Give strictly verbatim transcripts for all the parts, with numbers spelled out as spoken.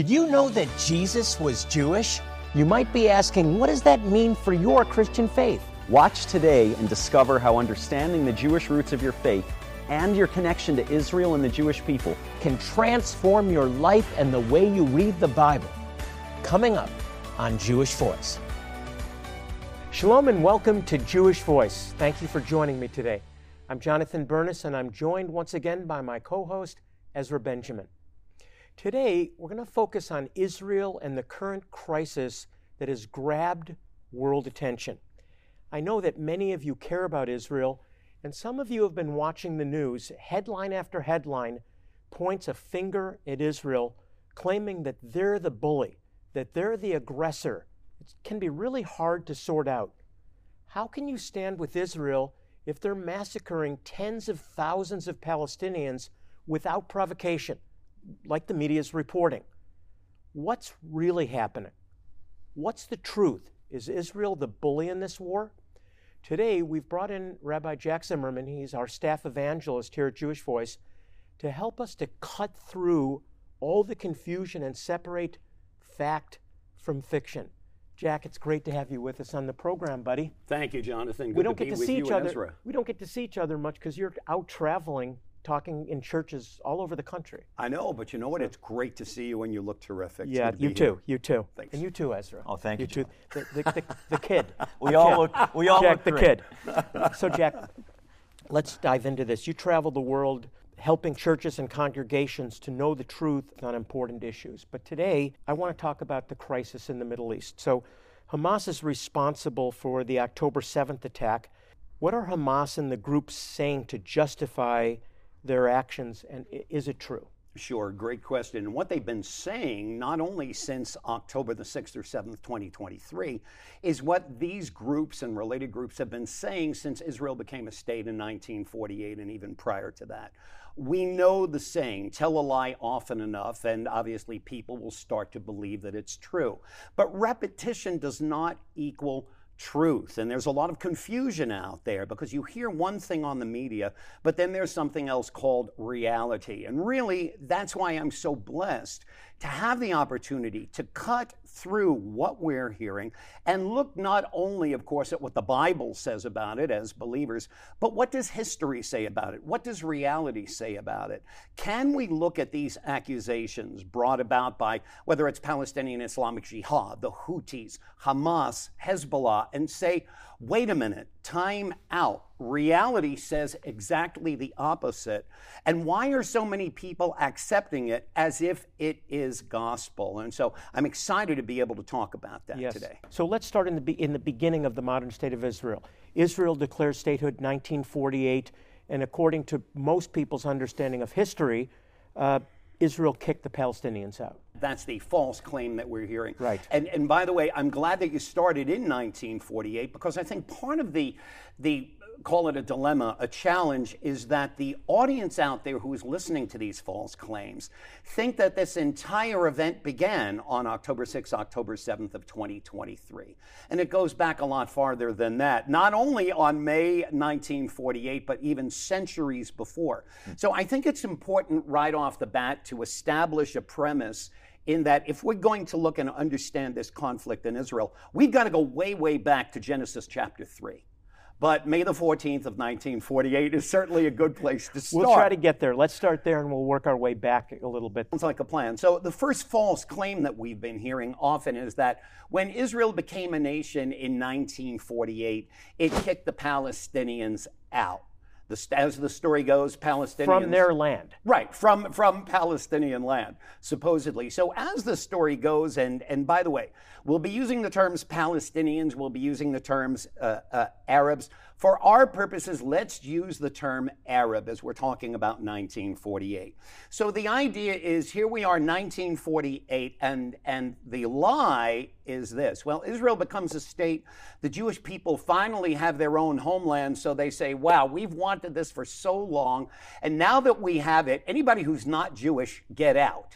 Did you know that Jesus was Jewish? You might be asking, what does that mean for your Christian faith? Watch today and discover how understanding the Jewish roots of your faith and your connection to Israel and the Jewish people Can transform your life and the way you read the Bible. Coming up on Jewish Voice. Shalom and welcome to Jewish Voice. Thank you for joining me today. I'm Jonathan Bernis, and I'm joined once again by my co-host, Ezra Benjamin. Today, we're going to focus on Israel and the current crisis that has grabbed world attention. I know that many of you care about Israel, and some of you have been watching the news. Headline after headline points a finger at Israel, claiming that they're the bully, that they're the aggressor. It can be really hard to sort out. How can you stand with Israel if they're massacring tens of thousands of Palestinians without provocation, like the media is reporting? What's really happening? What's the truth? Is Israel the bully in this war? Today, we've brought in Rabbi Jack Zimmerman. He's our staff evangelist here at Jewish Voice to help us to cut through all the confusion and separate fact from fiction. Jack, it's great to have you with us on the program, buddy. Thank you, Jonathan. Good we don't to get be to with see you each and other. Ezra. We don't get to see each other much because you're out traveling, talking in churches all over the country. I know, but you know what? It's great to see you, and you look terrific. It's Yeah, good to you be too. here. You too. Thanks. And you too, Ezra. Oh, thank you, too. The, the, the, the kid. We all look. We all Jack look the great. kid. So, Jack, let's dive into this. You travel the world helping churches and congregations to know the truth on important issues. But today, I want to talk about the crisis in the Middle East. So, Hamas is responsible for the October seventh attack. What are Hamas and the groups saying to justify their actions, and is it true? Sure, great question. And what they've been saying, not only since October the sixth or seventh, twenty twenty-three, is what these groups and related groups have been saying since Israel became a state in nineteen forty-eight and even prior to that. We know the saying, tell a lie often enough, and obviously people will start to believe that it's true. But repetition does not equal truth. And there's a lot of confusion out there because you hear one thing on the media, but then there's something else called reality. And really, that's why I'm so blessed to have the opportunity to cut through what we're hearing and look not only, of course, at what the Bible says about it as believers, but what does history say about it? What does reality say about it? Can we look at these accusations brought about by whether it's Palestinian Islamic Jihad, the Houthis, Hamas, Hezbollah, and say, wait a minute, time out. Reality says exactly the opposite. And why are so many people accepting it as if it is gospel? And so I'm excited to be able to talk about that yes. today. So let's start in the be- in the beginning of the modern state of Israel. Israel declared statehood in nineteen forty-eight, and according to most people's understanding of history, uh, Israel kicked the Palestinians out. That's the false claim that we're hearing. Right. And and by the way, I'm glad that you started in nineteen forty-eight because I think part of the the call it a dilemma, a challenge, is that the audience out there who is listening to these false claims think that this entire event began on October sixth, October seventh of twenty twenty-three. And it goes back a lot farther than that, not only on May nineteen forty-eight, but even centuries before. So I think it's important right off the bat to establish a premise in that if we're going to look and understand this conflict in Israel, we've got to go way, way back to Genesis chapter three. But May the fourteenth of nineteen forty-eight is certainly a good place to start. We'll try to get there. Let's start there and we'll work our way back a little bit. Sounds like a plan. So the first false claim that we've been hearing often is that when Israel became a nation in nineteen forty-eight, it kicked the Palestinians out. The, as the story goes, Palestinians... From their land. Right, from, from Palestinian land, supposedly. So as the story goes, and, and by the way, we'll be using the terms Palestinians, we'll be using the terms uh, uh, Arabs. For our purposes, let's use the term Arab as we're talking about nineteen forty-eight. So the idea is here we are, nineteen forty-eight, and, and the lie is this. Well, Israel becomes a state. The Jewish people finally have their own homeland, so they say, wow, we've wanted this for so long, and now that we have it, anybody who's not Jewish, get out.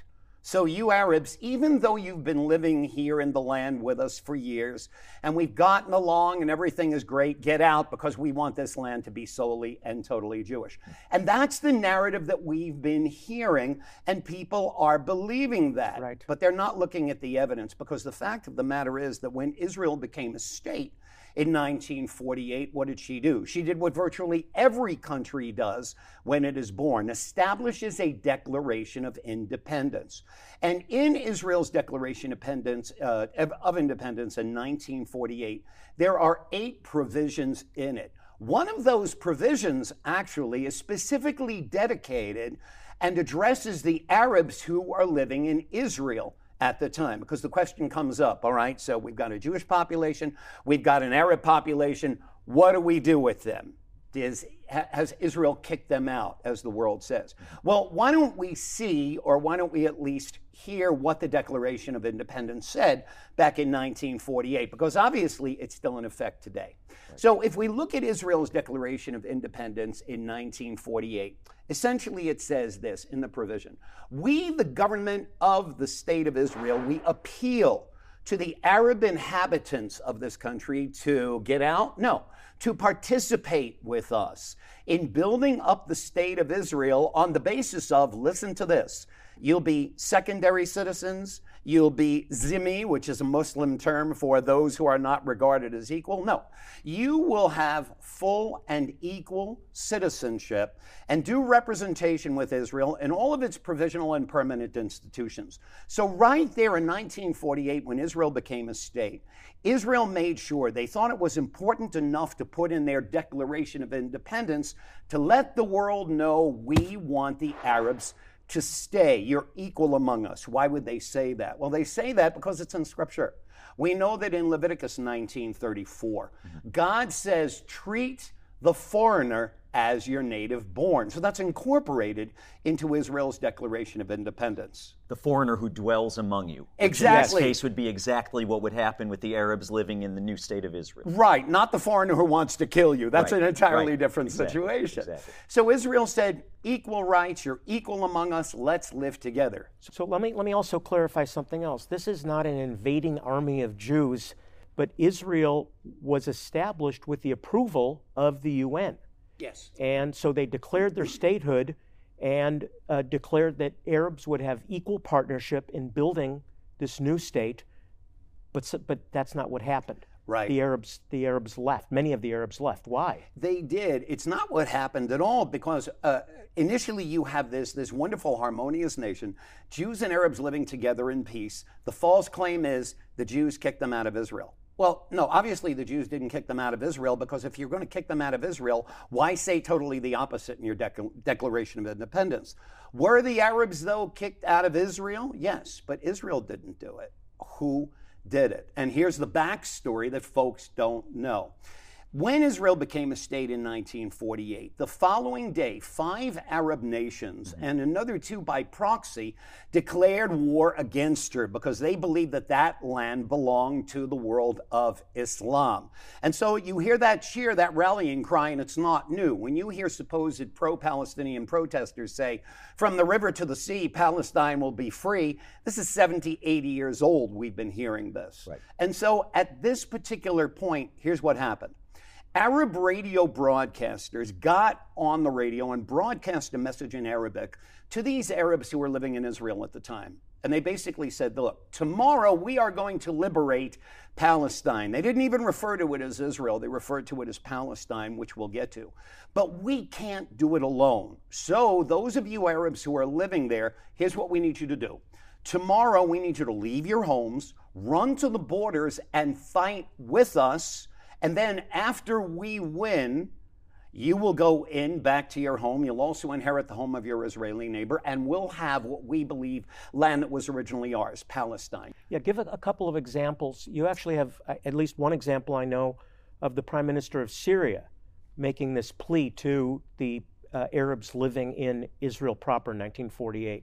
So you Arabs, even though you've been living here in the land with us for years, and we've gotten along and everything is great, get out because we want this land to be solely and totally Jewish. And that's the narrative that we've been hearing, and people are believing that. Right. But they're not looking at the evidence, because the fact of the matter is that when Israel became a state in nineteen forty-eight, what did she do? She did what virtually every country does when it is born, establishes a declaration of independence. And in Israel's Declaration of Independence, uh, of Independence in nineteen forty-eight, there are eight provisions in it. One of those provisions actually is specifically dedicated and addresses the Arabs who are living in Israel at the time, because the question comes up, all right, so we've got a Jewish population, we've got an Arab population, what do we do with them? Is, has Israel kicked them out, as the world says? Well, why don't we see, or why don't we at least hear what the Declaration of Independence said back in nineteen forty-eight, because obviously it's still in effect today. Right. So if we look at Israel's Declaration of Independence in nineteen forty-eight, essentially it says this in the provision: we, the government of the State of Israel, we appeal to the Arab inhabitants of this country to get out? No, to participate with us in building up the State of Israel on the basis of, listen to this, you'll be secondary citizens, you'll be zimmi, which is a Muslim term for those who are not regarded as equal. No, you will have full and equal citizenship and due representation with Israel in all of its provisional and permanent institutions. So right there in nineteen forty-eight, when Israel became a state, Israel made sure, they thought it was important enough to put in their Declaration of Independence to let the world know, we want the Arabs to stay. You're equal among us. Why would they say that? Well, they say that because it's in Scripture. We know that in Leviticus nineteen thirty-four, mm-hmm. God says, treat the foreigner as your native born. So that's incorporated into Israel's Declaration of Independence. The foreigner who dwells among you. Exactly. In this case would be exactly what would happen with the Arabs living in the new state of Israel. Right, not the foreigner who wants to kill you. That's right. an entirely right. different exactly. situation. Exactly. So Israel said, equal rights, you're equal among us, let's live together. So let me let me also clarify something else. This is not an invading army of Jews, but Israel was established with the approval of the U N. Yes. And so they declared their statehood and uh, declared that Arabs would have equal partnership in building this new state, but but that's not what happened. Right. The Arabs, the Arabs left. Many of the Arabs left. Why? They did. It's not what happened at all, because uh, initially you have this, this wonderful, harmonious nation, Jews and Arabs living together in peace. The false claim is the Jews kicked them out of Israel. Well, no, obviously the Jews didn't kick them out of Israel, because if you're going to kick them out of Israel, why say totally the opposite in your dec- Declaration of Independence? Were the Arabs, though, kicked out of Israel? Yes, but Israel didn't do it. Who did it? And here's the backstory that folks don't know. When Israel became a state in nineteen forty-eight, the following day, five Arab nations and another two by proxy declared war against her, because they believed that that land belonged to the world of Islam. And so you hear that cheer, that rallying cry, and it's not new. When you hear supposed pro-Palestinian protesters say, from the river to the sea, Palestine will be free, this is seventy, eighty years old we've been hearing this. Right. And so at this particular point, here's what happened. Arab radio broadcasters got on the radio and broadcast a message in Arabic to these Arabs who were living in Israel at the time. And they basically said, look, tomorrow we are going to liberate Palestine. They didn't even refer to it as Israel. They referred to it as Palestine, which we'll get to. But we can't do it alone. So those of you Arabs who are living there, here's what we need you to do. Tomorrow we need you to leave your homes, run to the borders, and fight with us. And then after we win, you will go in back to your home. You'll also inherit the home of your Israeli neighbor, and we'll have what we believe land that was originally ours, Palestine. Yeah, give a, a couple of examples. You actually have uh, at least one example I know of the Prime Minister of Syria making this plea to the uh, Arabs living in Israel proper in nineteen forty-eight.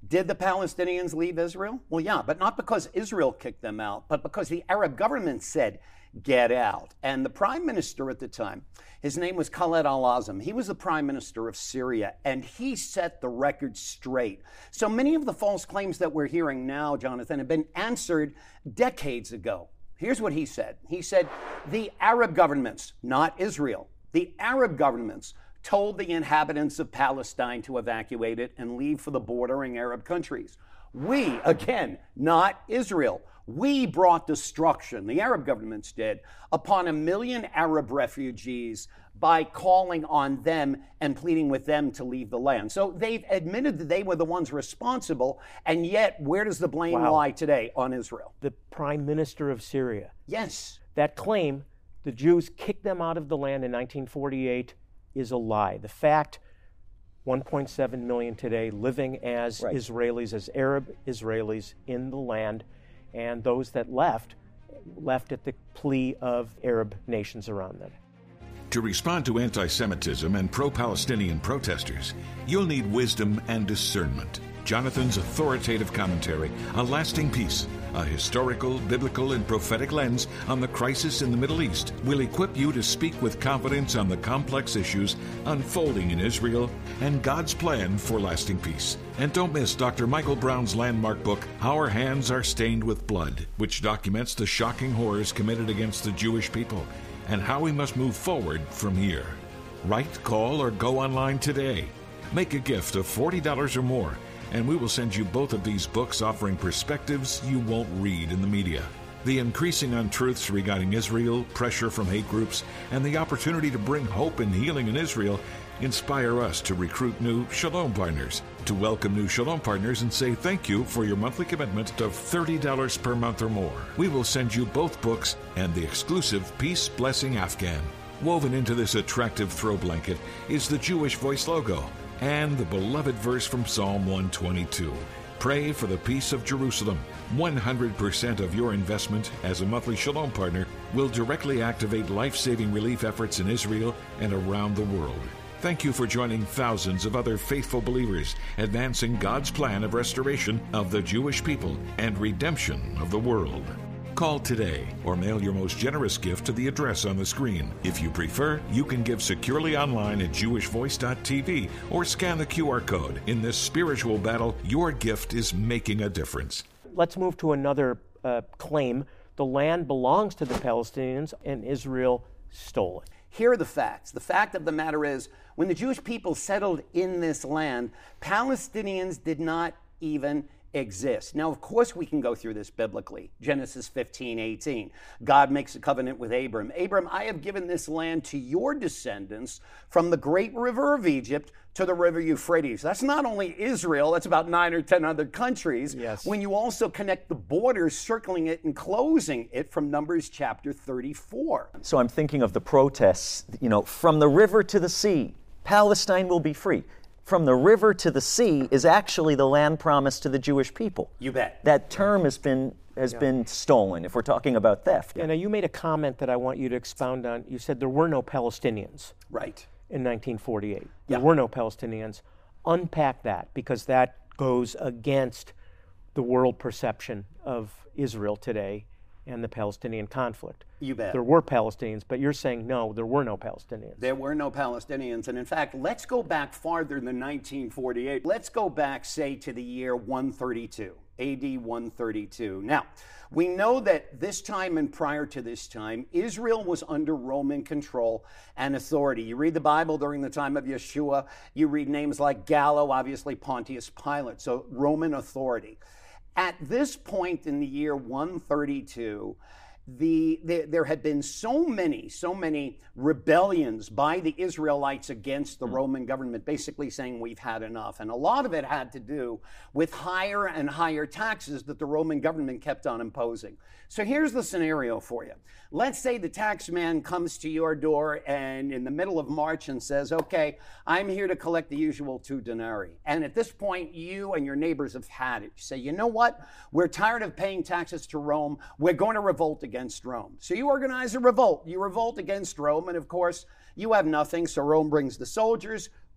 Did the Palestinians leave Israel? Well, yeah, but not because Israel kicked them out, but because the Arab government said, get out. And the prime minister at the time, his name was Khaled al-Azam. He was the prime minister of Syria, and he set the record straight. So many of the false claims that we're hearing now, Jonathan, have been answered decades ago. Here's what he said. He said, the Arab governments, not Israel, the Arab governments told the inhabitants of Palestine to evacuate it and leave for the bordering Arab countries. We, again, not Israel, we brought destruction, the Arab governments did, upon a million Arab refugees by calling on them and pleading with them to leave the land. So they've admitted that they were the ones responsible, and yet where does the blame Wow. lie today? On Israel. The prime minister of Syria. Yes. That claim, the Jews kicked them out of the land in nineteen forty-eight, is a lie. The fact, one point seven million today living as Right. Israelis, as Arab Israelis in the land, and those that left, left at the plea of Arab nations around them. To respond to anti-Semitism and pro-Palestinian protesters, you'll need wisdom and discernment. Jonathan's authoritative commentary on Lasting Peace, a historical, biblical, and prophetic lens on the crisis in the Middle East, will equip you to speak with confidence on the complex issues unfolding in Israel and God's plan for lasting peace. And don't miss Doctor Michael Brown's landmark book, Our Hands Are Stained with Blood, which documents the shocking horrors committed against the Jewish people and how we must move forward from here. Write, call, or go online today. Make a gift of forty dollars or more, and we will send you both of these books offering perspectives you won't read in the media. The increasing untruths regarding Israel, pressure from hate groups, and the opportunity to bring hope and healing in Israel inspire us to recruit new Shalom partners, to welcome new Shalom partners and say thank you for your monthly commitment of thirty dollars per month or more. We will send you both books and the exclusive Peace Blessing Afghan. Woven into this attractive throw blanket is the Jewish Voice logo and the beloved verse from Psalm one twenty-two. Pray for the peace of Jerusalem. one hundred percent of your investment as a monthly Shalom partner will directly activate life-saving relief efforts in Israel and around the world. Thank you for joining thousands of other faithful believers advancing God's plan of restoration of the Jewish people and redemption of the world. Call today or mail your most generous gift to the address on the screen. If you prefer, you can give securely online at jewish voice dot t v or scan the Q R code. In this spiritual battle, your gift is making a difference. Let's move to another uh, claim. The land belongs to the Palestinians and Israel stole it. Here are the facts. The fact of the matter is, when the Jewish people settled in this land, Palestinians did not even exist. Now, of course, we can go through this biblically. Genesis fifteen eighteen. God makes a covenant with Abram. Abram, I have given this land to your descendants from the great river of Egypt to the river Euphrates. That's not only Israel, that's about nine or ten other countries. Yes. When you also connect the borders, circling it and closing it from Numbers chapter thirty-four. So I'm thinking of the protests, you know, from the river to the sea, Palestine will be free. From the river to the sea is actually the land promised to the Jewish people. You bet. That term has been has Yeah. been stolen if we're talking about theft. And now you made a comment that I want you to expound on. You said there were no Palestinians Right. in nineteen forty-eight. Yeah. There were no Palestinians. Unpack that, because that goes against the world perception of Israel today and the Palestinian conflict. You bet. There were Palestinians, but you're saying no, there were no Palestinians. There were no Palestinians. And in fact, let's go back farther than nineteen forty-eight. Let's go back, say, to the year one thirty-two, A D one thirty-two. Now, we know that this time and prior to this time, Israel was under Roman control and authority. You read the Bible during the time of Yeshua, you read names like Gallo, obviously Pontius Pilate, so Roman authority. At this point in the year one thirty-two, the, the, there had been so many, so many rebellions by the Israelites against the Roman government, basically saying we've had enough. And a lot of it had to do with higher and higher taxes that the Roman government kept on imposing. So here's the scenario for you. Let's say the tax man comes to your door and in the middle of March and says, okay, I'm here to collect the usual two denarii. And at this point, you and your neighbors have had it. You say, you know what? We're tired of paying taxes to Rome. We're going to revolt against Rome. So you organize a revolt. You revolt against Rome. And of course, you have nothing. So Rome brings the soldiers,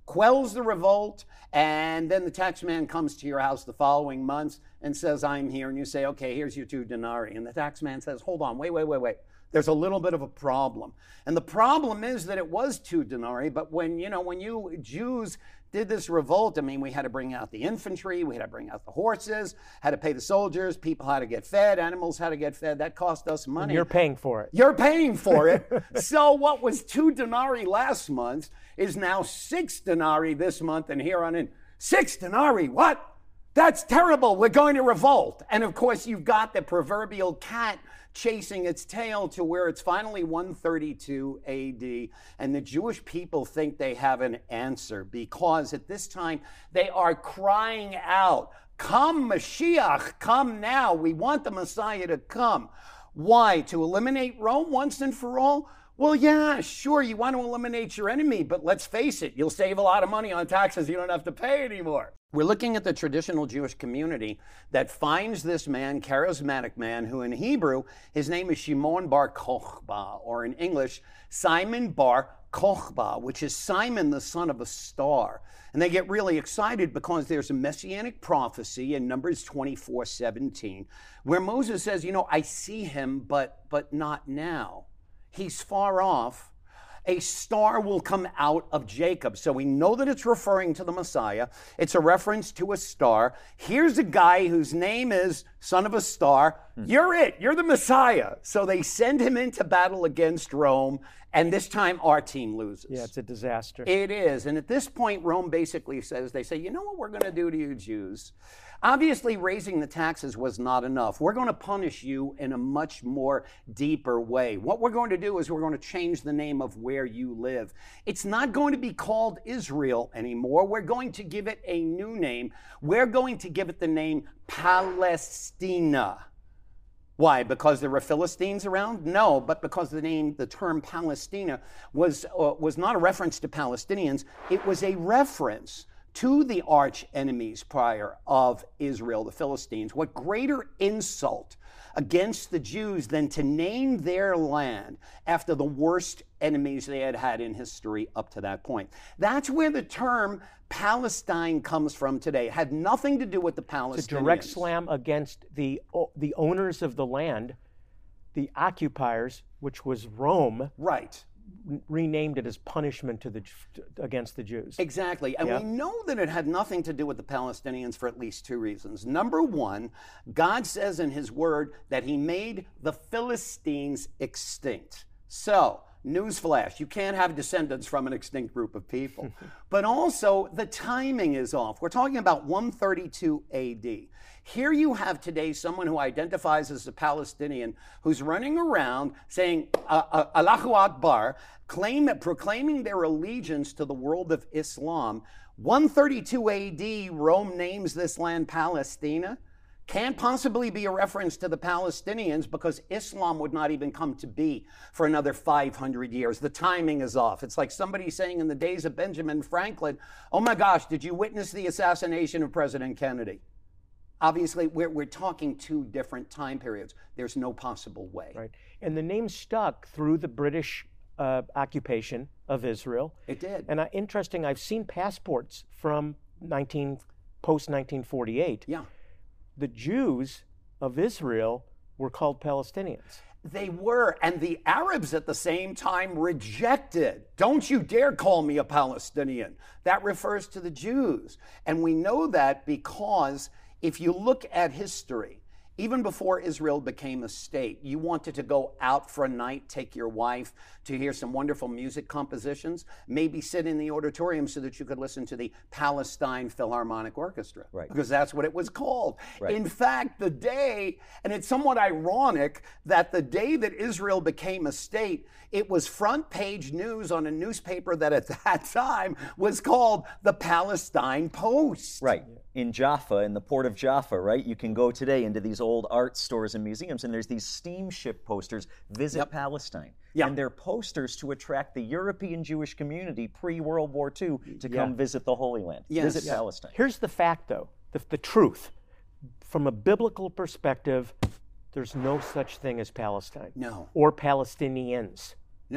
quells the revolt, and then the tax man comes to your house the following month and says, I'm here, and you say, okay, here's your two denarii. And the tax man says, hold on, wait, wait, wait, wait. There's a little bit of a problem. And the problem is that it was two denarii, but when, you know, when you Jews did this revolt, I mean, we had to bring out the infantry, we had to bring out the horses, had to pay the soldiers, people had to get fed, animals had to get fed. That cost us money. And you're paying for it. You're paying for it. So what was two denarii last month is now six denarii this month, and here on in. Six denarii, what? That's terrible. We're going to revolt. And of course, you've got the proverbial cat chasing its tail to where it's finally one thirty-two A D. And the Jewish people think they have an answer because at this time they are crying out, come Mashiach, come now. We want the Messiah to come. Why? To eliminate Rome once and for all? Well, yeah, sure, you want to eliminate your enemy, but let's face it, you'll save a lot of money on taxes. You don't have to pay anymore. We're looking at the traditional Jewish community that finds this man, charismatic man, who in Hebrew, his name is Shimon bar Kochba, or in English, Simon bar Kochba, which is Simon, the son of a star. And they get really excited because there's a messianic prophecy in Numbers twenty-four seventeen, where Moses says, you know, I see him, but but not now. He's far off. A star will come out of Jacob. So we know that it's referring to the Messiah. It's a reference to a star. Here's a guy whose name is Son of a Star. Hmm. You're it. You're the Messiah. So they send him into battle against Rome, and this time our team loses. Yeah, it's a disaster. It is. And at this point, Rome basically says, they say, you know what we're going to do to you Jews? Obviously, raising the taxes was not enough. We're going to punish you in a much more deeper way. What we're going to do is we're going to change the name of where you live. It's not going to be called Israel anymore. We're going to give it a new name. We're going to give it the name Palestina. Why? Because there were Philistines around? No, but because the name, the term Palestina was, uh, was not a reference to Palestinians. It was a reference to the arch enemies prior of Israel, the Philistines. What greater insult against the Jews than to name their land after the worst enemies they had had in history up to that point? That's where the term Palestine comes from today. It had nothing to do with the Palestinians. It's a direct slam against the, the owners of the land, the occupiers, which was Rome. Right. Renamed it as punishment to the against the Jews. Exactly. And yeah. we know that it had nothing to do with the Palestinians for at least two reasons. Number one, God says in his word that he made the Philistines extinct. So, newsflash, you can't have descendants from an extinct group of people. But also, the timing is off. We're talking about one thirty-two A D. Here you have today someone who identifies as a Palestinian who's running around saying, uh, uh, Allahu Akbar, claim, proclaiming their allegiance to the world of Islam. one thirty-two A D, Rome names this land Palestina. Can't possibly be a reference to the Palestinians because Islam would not even come to be for another five hundred years. The timing is off. It's like somebody saying in the days of Benjamin Franklin, oh my gosh, did you witness the assassination of President Kennedy? Obviously, we're, we're talking two different time periods. There's no possible way. Right. And the name stuck through the British uh, occupation of Israel. It did. And uh, interesting, I've seen passports from nineteen post nineteen forty-eight. Yeah. The Jews of Israel were called Palestinians. They were, and the Arabs at the same time rejected. Don't you dare call me a Palestinian. That refers to the Jews. And we know that because if you look at history, even before Israel became a state, you wanted to go out for a night, take your wife to hear some wonderful music compositions, maybe sit in the auditorium so that you could listen to the Palestine Philharmonic Orchestra. Right. Because that's what it was called. Right. In fact, the day, and it's somewhat ironic that the day that Israel became a state, it was front page news on a newspaper that at that time was called the Palestine Post. Right. In Jaffa, in the port of Jaffa, right? You can go today into these old art stores and museums, and there's these steamship posters, Visit Yep. Palestine. Yeah. And they're posters to attract the European Jewish community pre-World War Two to Yeah. come visit the Holy Land, Yes. visit Yeah. Palestine. Here's the fact, though, the, the truth. From a biblical perspective, there's no such thing as Palestine. No. Or Palestinians. No.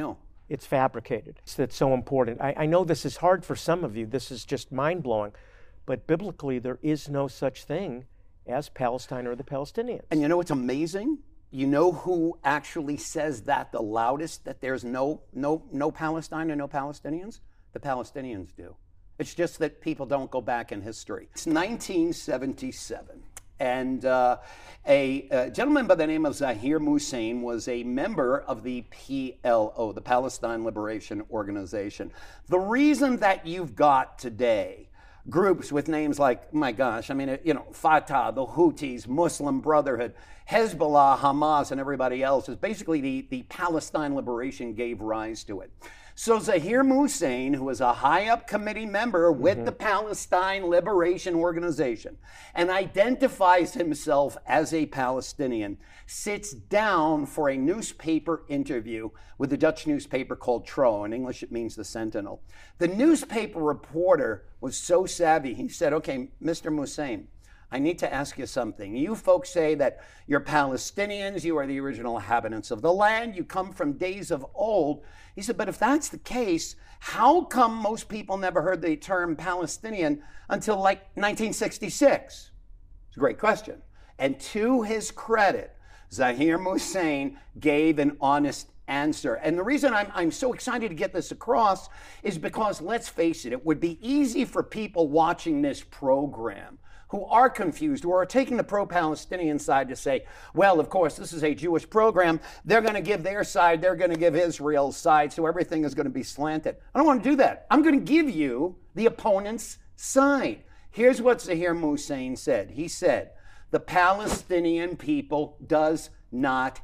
it's fabricated. It's, that's so important. I, I know this is hard for some of you. This is just mind-blowing. But biblically, there is no such thing as Palestine or the Palestinians. And you know what's amazing? You know who actually says that the loudest, that there's no, no, no Palestine and no Palestinians? The Palestinians do. It's just that people don't go back in history. It's nineteen seventy-seven. And uh, a, a gentleman by the name of Zahir Hussein was a member of the P L O, the Palestine Liberation Organization. The reason that you've got today groups with names like, my gosh, I mean, you know, Fatah, the Houthis, Muslim Brotherhood, Hezbollah, Hamas, and everybody else is basically the, the Palestine Liberation gave rise to it. So Zahir Hussein, who is a high-up committee member with mm-hmm. the Palestine Liberation Organization and identifies himself as a Palestinian, sits down for a newspaper interview with a Dutch newspaper called Trouw. In English, it means the Sentinel. The newspaper reporter was so savvy, he said, okay, Mister Hussein, I need to ask you something. You folks say that you're Palestinians, you are the original inhabitants of the land, you come from days of old. He said, but if that's the case, how come most people never heard the term Palestinian until like nineteen sixty-six? It's a great question. And to his credit, Zahir Hussein gave an honest answer. And the reason I'm, I'm so excited to get this across is because, let's face it, it would be easy for people watching this program who are confused, who are taking the pro-Palestinian side to say, well, of course, this is a Jewish program. They're going to give their side. They're going to give Israel's side. So everything is going to be slanted. I don't want to do that. I'm going to give you the opponent's side. Here's what Zahir Hussein said. He said, the Palestinian people does not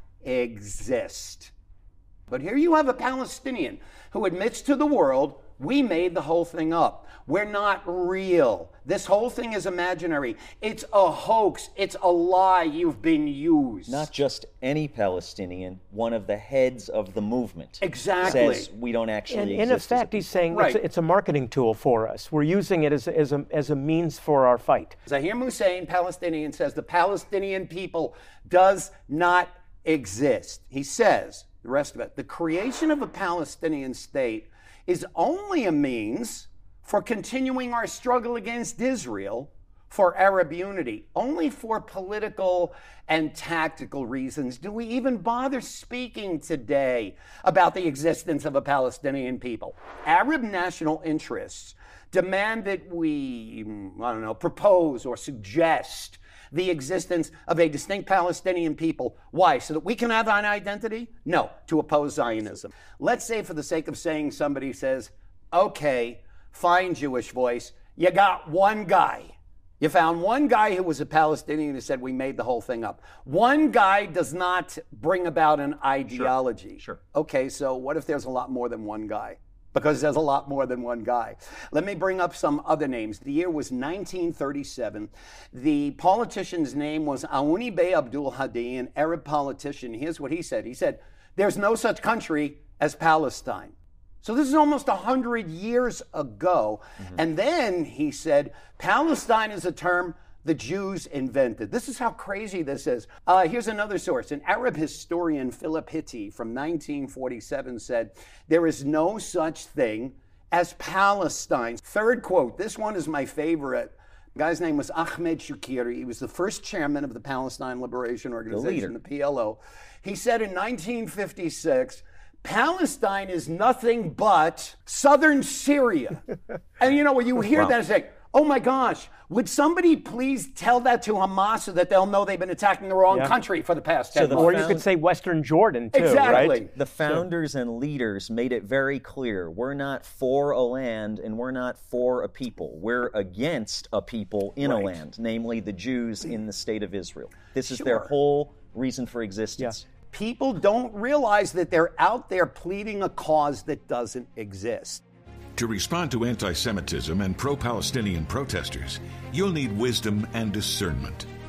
exist. But here you have a Palestinian who admits to the world, we made the whole thing up. We're not real. This whole thing is imaginary. It's a hoax. It's a lie. You've been used. Not just any Palestinian, one of the heads of the movement. Exactly. Says we don't actually and exist. In effect, he's saying right. it's, a, it's a marketing tool for us. We're using it as a, as, a, as a means for our fight. Zahir Hussein, Palestinian, says the Palestinian people does not exist. He says, the rest of it, the creation of a Palestinian state is only a means for continuing our struggle against Israel for Arab unity. Only for political and tactical reasons do we even bother speaking today about the existence of a Palestinian people. Arab national interests demand that we, I don't know, propose or suggest the existence of a distinct Palestinian people. Why? So that we can have an identity? No, to oppose Zionism. Let's say, for the sake of saying, somebody says, okay, fine, Jewish Voice, you got one guy. You found one guy who was a Palestinian who said we made the whole thing up. One guy does not bring about an ideology. Sure. Sure. Okay, so what if there's a lot more than one guy? Because there's a lot more than one guy. Let me bring up some other names. The year was nineteen thirty-seven. The politician's name was Aouni Bey Abdul Hadi, an Arab politician. Here's what he said. He said, there's no such country as Palestine. So this is almost one hundred years ago. Mm-hmm. And then he said, Palestine is a term the Jews invented. This is how crazy this is. Uh, here's another source. An Arab historian, Philip Hitti, from nineteen forty-seven said, there is no such thing as Palestine. Third quote, this one is my favorite. The guy's name was Ahmed Shukiri. He was the first chairman of the Palestine Liberation Organization, the, the P L O. He said in nineteen fifty-six, Palestine is nothing but southern Syria. And you know, when you hear wow. that, it's like, oh my gosh, would somebody please tell that to Hamas so that they'll know they've been attacking the wrong yeah. country for the past ten so months? Or you could say Western Jordan, too, exactly. right? The founders sure. and leaders made it very clear, we're not for a land and we're not for a people. We're against a people in right. a land, namely the Jews in the state of Israel. This is sure. their whole reason for existence. Yeah. People don't realize that they're out there pleading a cause that doesn't exist. To respond to anti-Semitism and pro-Palestinian protesters, you'll need wisdom and discernment.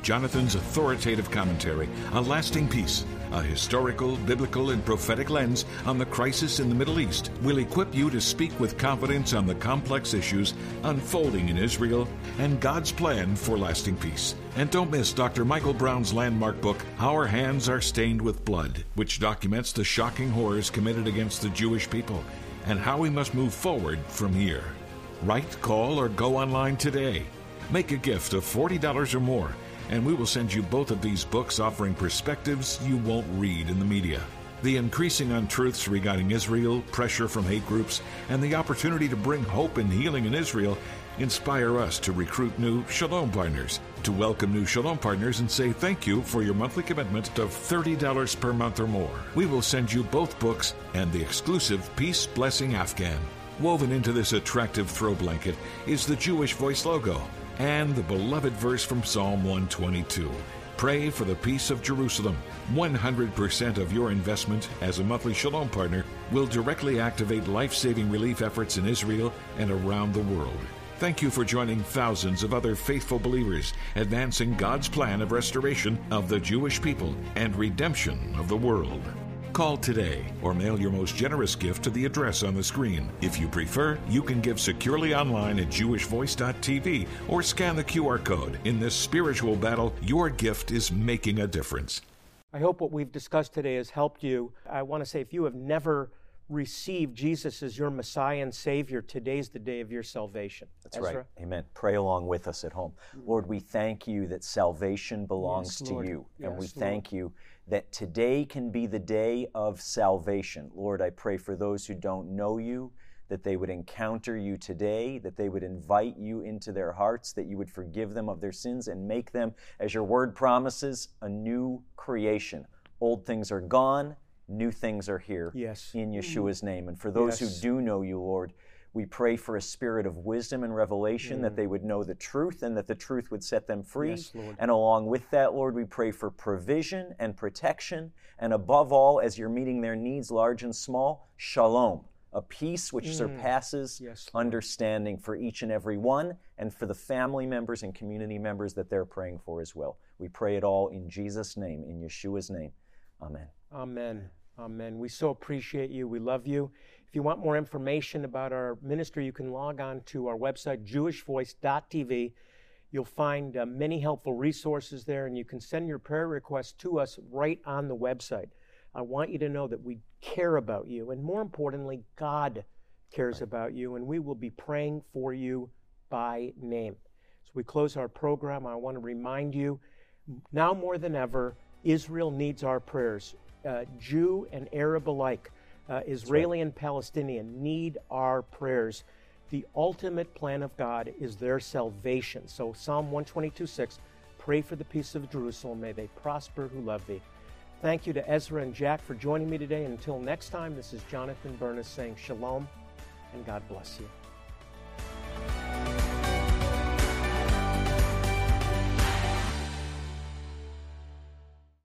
Jonathan's authoritative commentary, A Lasting Peace, a historical, biblical, and prophetic lens on the crisis in the Middle East, will equip you to speak with confidence on the complex issues unfolding in Israel and God's plan for lasting peace. And don't miss Doctor Michael Brown's landmark book, Our Hands Are Stained with Blood, which documents the shocking horrors committed against the Jewish people and how we must move forward from here. Write, call, or go online today. Make a gift of forty dollars or more, and we will send you both of these books offering perspectives you won't read in the media. The increasing untruths regarding Israel, pressure from hate groups, and the opportunity to bring hope and healing in Israel inspire us to recruit new Shalom partners, to welcome new Shalom partners and say thank you for your monthly commitment of thirty dollars per month or more. We will send you both books and the exclusive Peace Blessing Afghan. Woven into this attractive throw blanket is the Jewish Voice logo and the beloved verse from Psalm one twenty-two. Pray for the peace of Jerusalem. one hundred percent of your investment as a monthly Shalom partner will directly activate life-saving relief efforts in Israel and around the world. Thank you for joining thousands of other faithful believers advancing God's plan of restoration of the Jewish people and redemption of the world. Call today or mail your most generous gift to the address on the screen. If you prefer, you can give securely online at jewish voice dot t v or scan the Q R code. In this spiritual battle, your gift is making a difference. I hope what we've discussed today has helped you. I want to say if you have never received Jesus as your Messiah and Savior, today's the day of your salvation. That's Ezra? right. Amen. Pray along with us at home. Lord, we thank you that salvation belongs Yes, to Lord. you. Yes, And we Lord. thank you that today can be the day of salvation. Lord, I pray for those who don't know you, that they would encounter you today, that they would invite you into their hearts, that you would forgive them of their sins and make them, as your word promises, a new creation. Old things are gone, new things are here. Yes. In Yeshua's name. And for those Yes. who do know you, Lord, we pray for a spirit of wisdom and revelation, mm. that they would know the truth and that the truth would set them free. Yes, Lord. And along with that, Lord, we pray for provision and protection. And above all, as you're meeting their needs, large and small, shalom, a peace which mm. surpasses yes, understanding for each and every one and for the family members and community members that they're praying for as well. We pray it all in Jesus' name, in Yeshua's name. Amen. Amen. Amen. We so appreciate you. We love you. If you want more information about our ministry, you can log on to our website, jewish voice dot t v. You'll find uh, many helpful resources there, and you can send your prayer requests to us right on the website. I want you to know that we care about you, and more importantly, God cares about you, and we will be praying for you by name. So we close our program. I want to remind you, now more than ever, Israel needs our prayers. Uh, Jew and Arab alike, uh, Israeli right. and Palestinian need our prayers. The ultimate plan of God is their salvation. So Psalm one twenty-two six, pray for the peace of Jerusalem. May they prosper who love thee. Thank you to Ezra and Jack for joining me today. And until next time, this is Jonathan Bernis saying shalom and God bless you.